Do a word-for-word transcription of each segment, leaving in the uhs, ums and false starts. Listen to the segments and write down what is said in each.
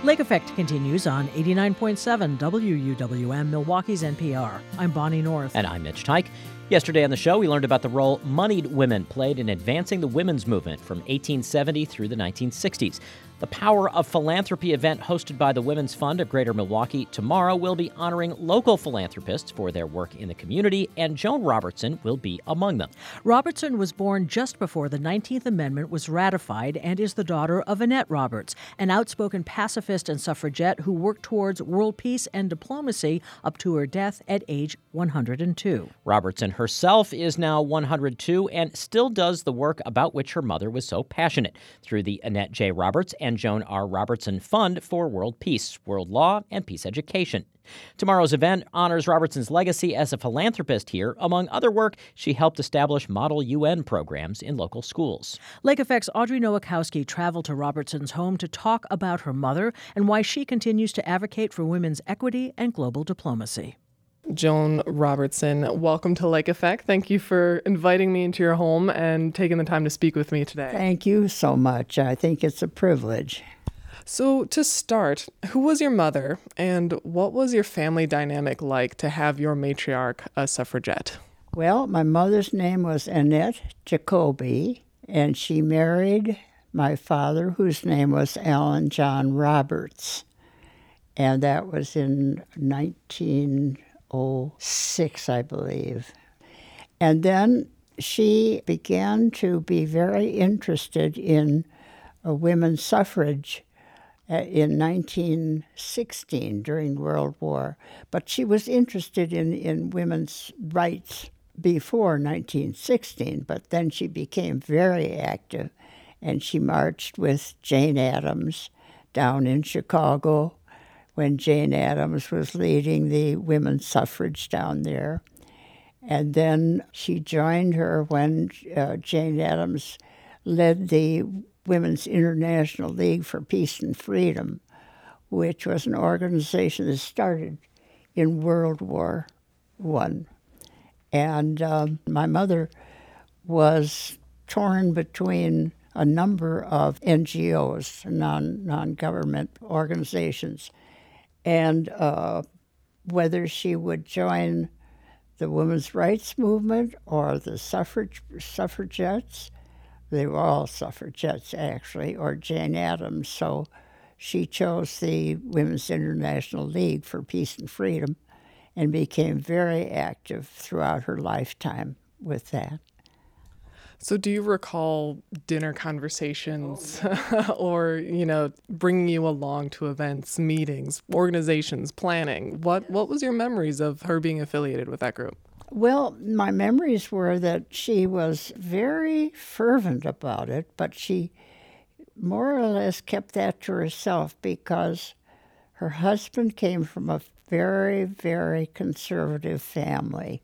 Lake Effect continues on eighty-nine point seven W U W M, Milwaukee's N P R. I'm Bonnie North. And I'm Mitch Teich. Yesterday on the show, we learned about the role moneyed women played in advancing the women's movement from eighteen seventy through the nineteen sixties. The Power of Philanthropy event hosted by the Women's Fund of Greater Milwaukee tomorrow will be honoring local philanthropists for their work in the community, and Joan Robertson will be among them. Robertson was born just before the nineteenth Amendment was ratified and is the daughter of Annette Roberts, an outspoken pacifist and suffragette who worked towards world peace and diplomacy up to her death at age one hundred two. Robertson herself is now one hundred two and still does the work about which her mother was so passionate through the Annette J. Roberts and Joan R. Robertson Fund for World Peace, World Law, and Peace Education. Tomorrow's event honors Robertson's legacy as a philanthropist here. Among other work, she helped establish model U N programs in local schools. Lake Effect's Audrey Nowakowski traveled to Robertson's home to talk about her mother and why she continues to advocate for women's equity and global diplomacy. Joan Robertson, welcome to Lake Effect. Thank you for inviting me into your home and taking the time to speak with me today. Thank you so much. I think it's a privilege. So to start, who was your mother and what was your family dynamic like to have your matriarch a suffragette? Well, my mother's name was Annette Jacoby, and she married my father, whose name was Alan John Roberts. And that was in nineteen oh six, I believe. And then she began to be very interested in uh, women's suffrage uh, in nineteen sixteen during World War. But she was interested in, in women's rights before nineteen sixteen, but then she became very active, and she marched with Jane Addams down in Chicago when Jane Addams was leading the women's suffrage down there. And then she joined her when uh, Jane Addams led the Women's International League for Peace and Freedom, which was an organization that started in World War One. And um, my mother was torn between a number of N G Os, non, non-government organizations, and uh, whether she would join the women's rights movement or the suffrage suffragettes. They were all suffragettes, actually, or Jane Addams. So she chose the Women's International League for Peace and Freedom and became very active throughout her lifetime with that. So do you recall dinner conversations or, you know, bringing you along to events, meetings, organizations, planning? What what was your memories of her being affiliated with that group? Well, my memories were that she was very fervent about it, but she more or less kept that to herself because her husband came from a very, very conservative family,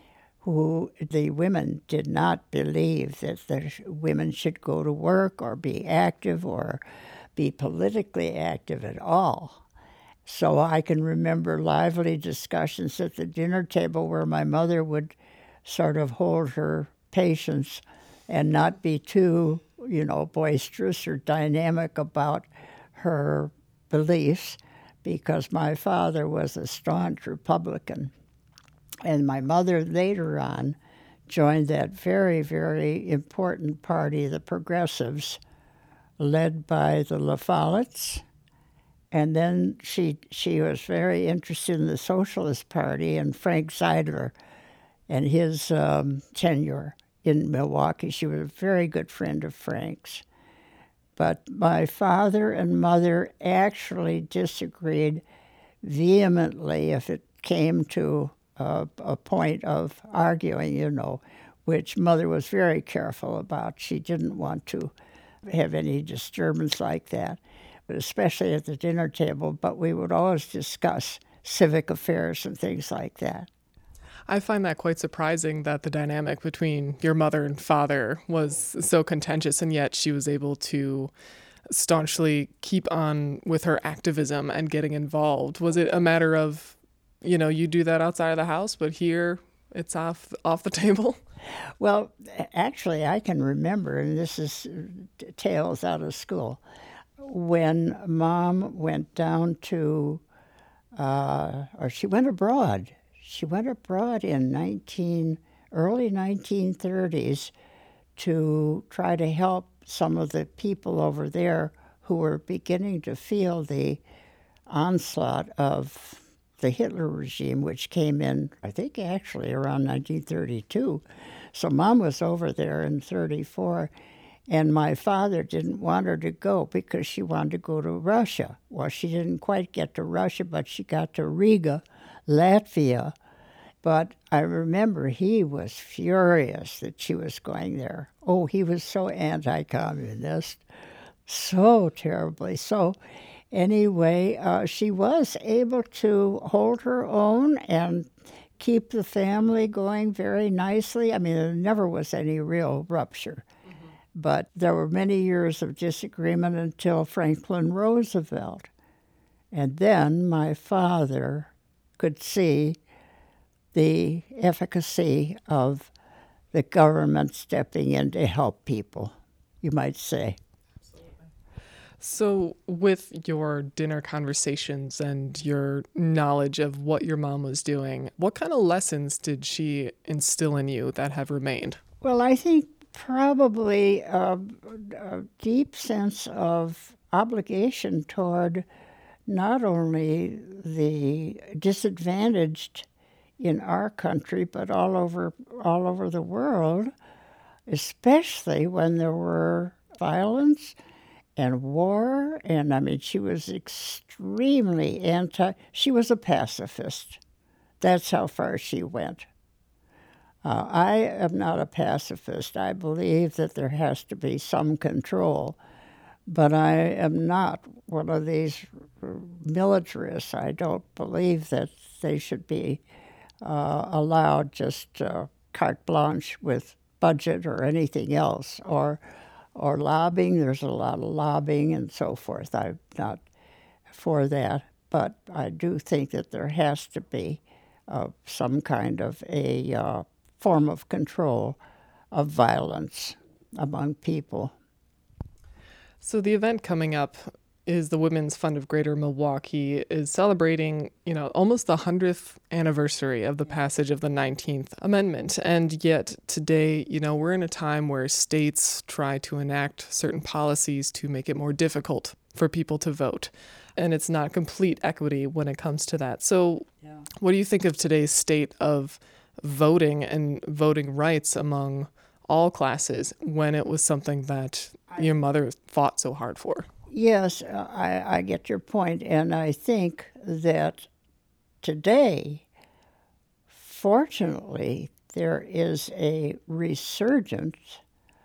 who the women did not believe that the women should go to work or be active or be politically active at all. So I can remember lively discussions at the dinner table where my mother would sort of hold her patience and not be too, you know, boisterous or dynamic about her beliefs, because my father was a staunch Republican. And my mother later on joined that very, very important party, the Progressives, led by the La Follettes. And then she she was very interested in the Socialist Party and Frank Zeidler and his um, tenure in Milwaukee. She was a very good friend of Frank's. But my father and mother actually disagreed vehemently if it came to Uh, a point of arguing, you know, which Mother was very careful about. She didn't want to have any disturbance like that, but especially at the dinner table. But we would always discuss civic affairs and things like that. I find that quite surprising that the dynamic between your mother and father was so contentious, and yet she was able to staunchly keep on with her activism and getting involved. Was it a matter of, you know, you do that outside of the house, but here it's off off the table? Well, actually, I can remember, and this is tales out of school, when Mom went down to, uh, or she went abroad. She went abroad in nineteen early nineteen thirties to try to help some of the people over there who were beginning to feel the onslaught of the Hitler regime, which came in, I think, actually around nineteen thirty-two. So Mom was over there in thirty-four, and my father didn't want her to go because she wanted to go to Russia. Well, she didn't quite get to Russia, but she got to Riga, Latvia. But I remember he was furious that she was going there. Oh, he was so anti-communist, so terribly so. Anyway, uh, she was able to hold her own and keep the family going very nicely. I mean, there never was any real rupture. Mm-hmm. But there were many years of disagreement until Franklin Roosevelt. And then my father could see the efficacy of the government stepping in to help people, you might say. So with your dinner conversations and your knowledge of what your mom was doing, what kind of lessons did she instill in you that have remained? Well, I think probably a, a deep sense of obligation toward not only the disadvantaged in our country, but all over all over the world, especially when there were violence and war. And I mean, she was extremely anti, she was a pacifist. That's how far she went. Uh, I am not a pacifist. I believe that there has to be some control, but I am not one of these militarists. I don't believe that they should be uh, allowed just uh, carte blanche with budget or anything else, or or lobbying. There's a lot of lobbying and so forth. I'm not for that, but I do think that there has to be uh, some kind of a uh, form of control of violence among people. So the event coming up is the Women's Fund of Greater Milwaukee is celebrating, you know, almost the hundredth anniversary of the passage of the nineteenth Amendment. And yet today, you know, we're in a time where states try to enact certain policies to make it more difficult for people to vote. And it's not complete equity when it comes to that. So yeah. What do you think of today's state of voting and voting rights among all classes when it was something that your mother fought so hard for? Yes, I, I get your point, and I think that today, fortunately, there is a resurgence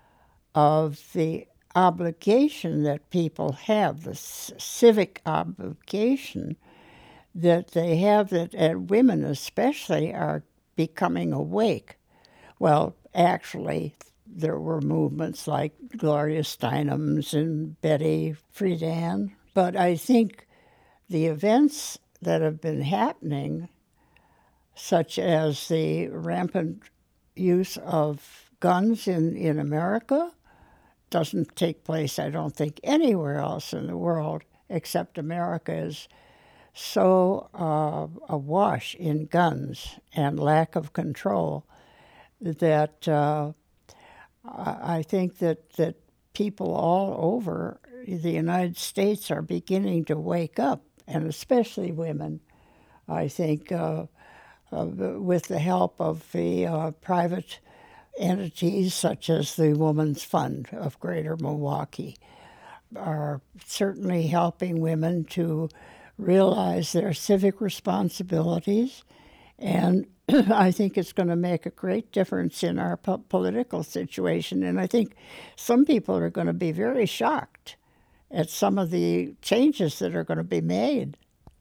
of the obligation that people have, the c- civic obligation that they have, that and women especially are becoming awake. Well, actually, there were movements like Gloria Steinem's and Betty Friedan. But I think the events that have been happening, such as the rampant use of guns in, in America, doesn't take place, I don't think, anywhere else in the world, except America is so uh, awash in guns and lack of control that uh, I think that, that people all over the United States are beginning to wake up, and especially women. I think uh, uh, with the help of the uh, private entities such as the Women's Fund of Greater Milwaukee are certainly helping women to realize their civic responsibilities, and I think it's going to make a great difference in our po- political situation. And I think some people are going to be very shocked at some of the changes that are going to be made.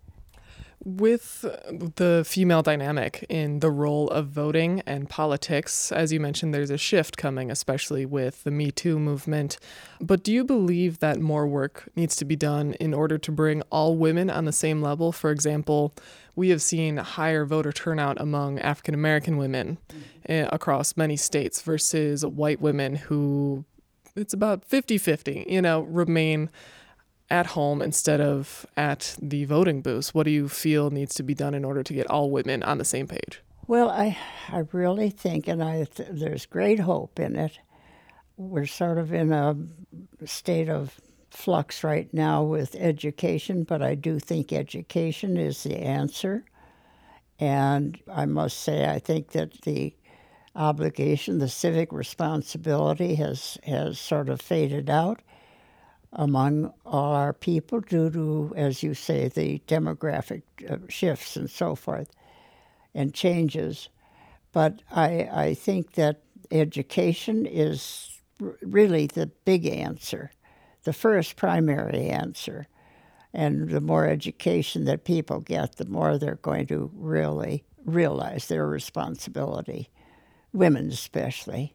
With the female dynamic in the role of voting and politics, as you mentioned, there's a shift coming, especially with the Me Too movement. But do you believe that more work needs to be done in order to bring all women on the same level? For example, we have seen higher voter turnout among African American women mm-hmm. across many states versus white women who, it's about fifty-fifty, you know, remain at home instead of at the voting booths? What do you feel needs to be done in order to get all women on the same page? Well, I, I really think, and I th- there's great hope in it. We're sort of in a state of flux right now with education, but I do think education is the answer. And I must say, I think that the obligation, the civic responsibility has, has sort of faded out among all our people due to, as you say, the demographic uh, shifts and so forth and changes. But I, I think that education is r- really the big answer, the first primary answer. And the more education that people get, the more they're going to really realize their responsibility, women especially.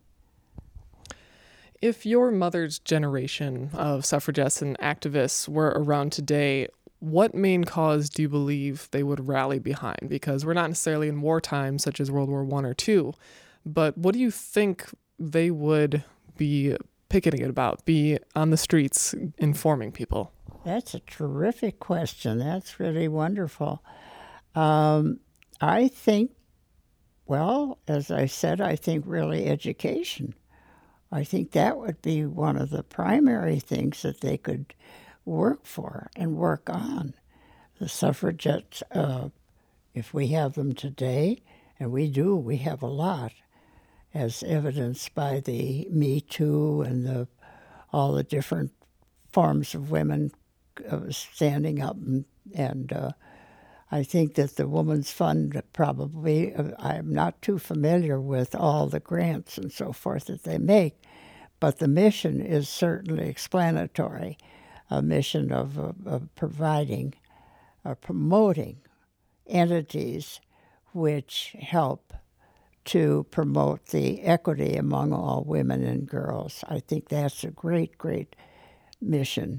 If your mother's generation of suffragettes and activists were around today, what main cause do you believe they would rally behind? Because we're not necessarily in wartime, such as World War One or Two, but what do you think they would be picketing about, be on the streets informing people? That's a terrific question. That's really wonderful. Um, I think, well, as I said, I think really education. I think that would be one of the primary things that they could work for and work on. The suffragettes, uh, if we have them today, and we do, we have a lot, as evidenced by the Me Too and the all the different forms of women uh, standing up. And, and uh, I think that the Women's Fund probably, uh, I'm not too familiar with all the grants and so forth that they make, but the mission is certainly explanatory, a mission of, of, of providing, uh, promoting entities which help to promote the equity among all women and girls. I think that's a great, great mission.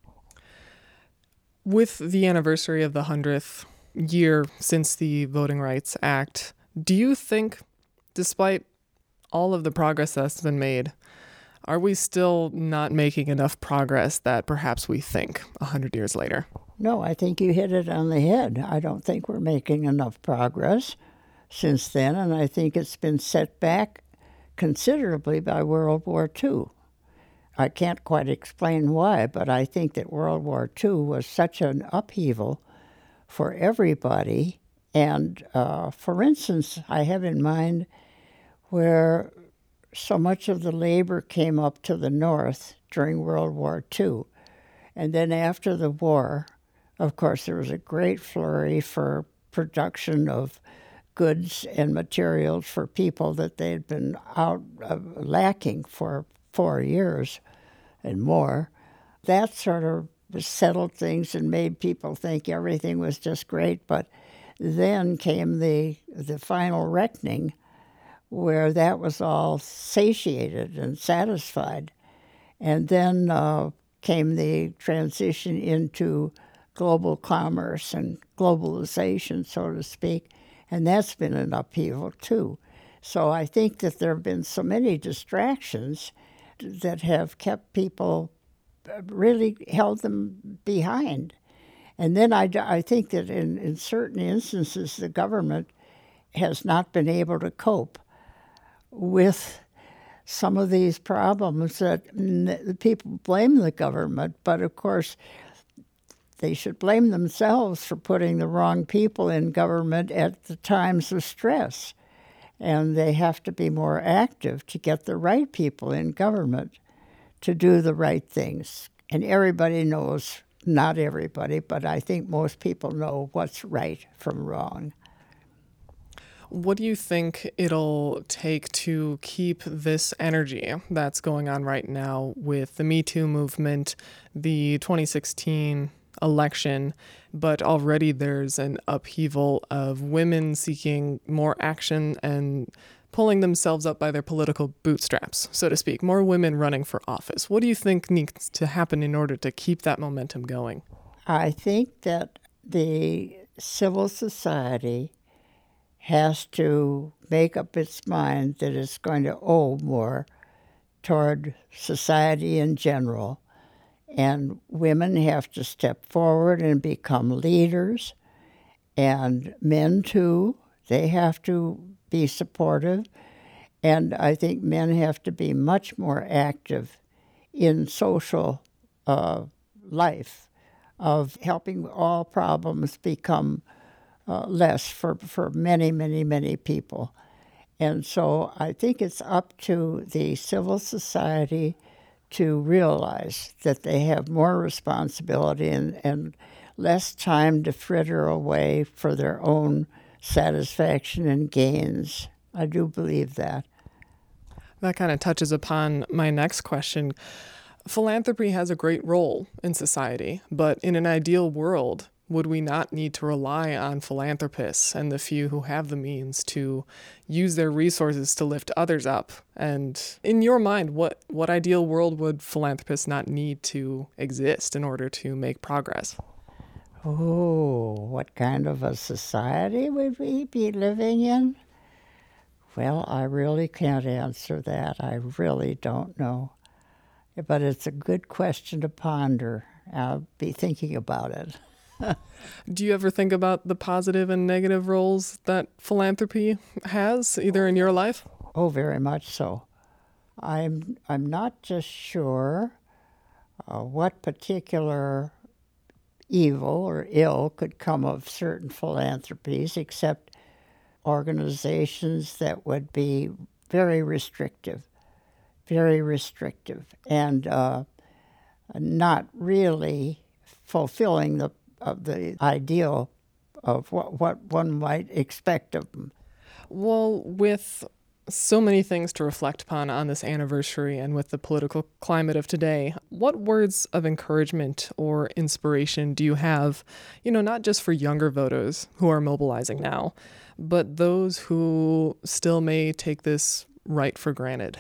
With the anniversary of the hundredth year since the Voting Rights Act, do you think, despite all of the progress that's been made, are we still not making enough progress that perhaps we think one hundred years later? No, I think you hit it on the head. I don't think we're making enough progress since then, and I think it's been set back considerably by World War Two. I can't quite explain why, but I think that World War Two was such an upheaval for everybody. And uh, for instance, I have in mind where so much of the labor came up to the north during World War Two. And then after the war, of course, there was a great flurry for production of goods and materials for people that they had been out uh, lacking for four years and more. That sort of settled things and made people think everything was just great. But then came the the final reckoning, where that was all satiated and satisfied. And then uh, came the transition into global commerce and globalization, so to speak. And that's been an upheaval, too. So I think that there have been so many distractions that have kept people, really held them behind. And then I, I think that in, in certain instances, the government has not been able to cope with some of these problems that the people blame the government, but of course they should blame themselves for putting the wrong people in government at the times of stress. And they have to be more active to get the right people in government to do the right things. And everybody knows, not everybody, but I think most people know what's right from wrong. What do you think it'll take to keep this energy that's going on right now with the Me Too movement, the twenty sixteen election, but already there's an upheaval of women seeking more action and pulling themselves up by their political bootstraps, so to speak, more women running for office. What do you think needs to happen in order to keep that momentum going? I think that the civil society has to make up its mind that it's going to owe more toward society in general, And women have to step forward and become leaders. And men, too, they have to be supportive. And I think men have to be much more active in social uh, life of helping all problems become uh, less for, for many, many, many people. And so I think it's up to the civil society to realize that they have more responsibility and, and less time to fritter away for their own satisfaction and gains. I do believe that. That kind of touches upon my next question. Philanthropy has a great role in society, but in an ideal world, would we not need to rely on philanthropists and the few who have the means to use their resources to lift others up? And in your mind, what, what ideal world would philanthropists not need to exist in order to make progress? Oh, what kind of a society would we be living in? Well, I really can't answer that. I really don't know. But it's a good question to ponder. I'll be thinking about it. Do you ever think about the positive and negative roles that philanthropy has, either in your life? Oh, very much so. I'm I'm not just sure uh, what particular evil or ill could come of certain philanthropies, except organizations that would be very restrictive, very restrictive, and uh, not really fulfilling the of the ideal of what, what one might expect of them. Well, with so many things to reflect upon on this anniversary and with the political climate of today, what words of encouragement or inspiration do you have, you know, not just for younger voters who are mobilizing now, but those who still may take this right for granted?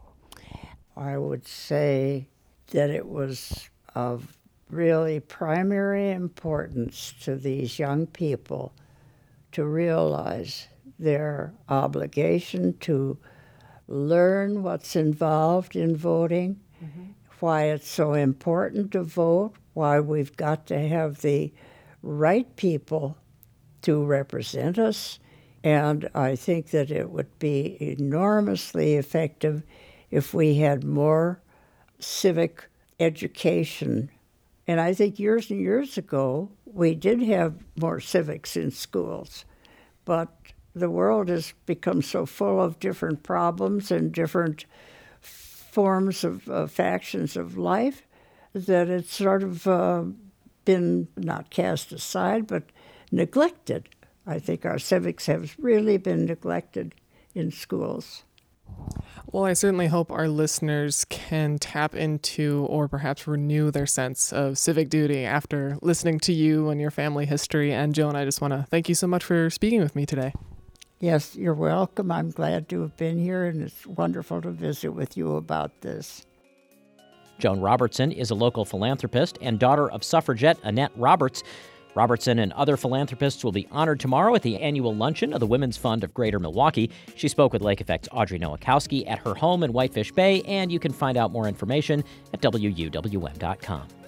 I would say that it was of really primary importance to these young people to realize their obligation to learn what's involved in voting, mm-hmm. why it's so important to vote, why we've got to have the right people to represent us. And I think that it would be enormously effective if we had more civic education. And I think years and years ago, we did have more civics in schools, but the world has become so full of different problems and different forms of uh, factions of life that it's sort of uh, been not cast aside, but neglected. I think our civics have really been neglected in schools. Well, I certainly hope our listeners can tap into or perhaps renew their sense of civic duty after listening to you and your family history. And Joan, I just want to thank you so much for speaking with me today. Yes, you're welcome. I'm glad to have been here, and it's wonderful to visit with you about this. Joan Robertson is a local philanthropist and daughter of suffragette Annette Roberts. Robertson and other philanthropists will be honored tomorrow at the annual luncheon of the Women's Fund of Greater Milwaukee. She spoke with Lake Effect's Audrey Nowakowski at her home in Whitefish Bay, and you can find out more information at W U W M dot com.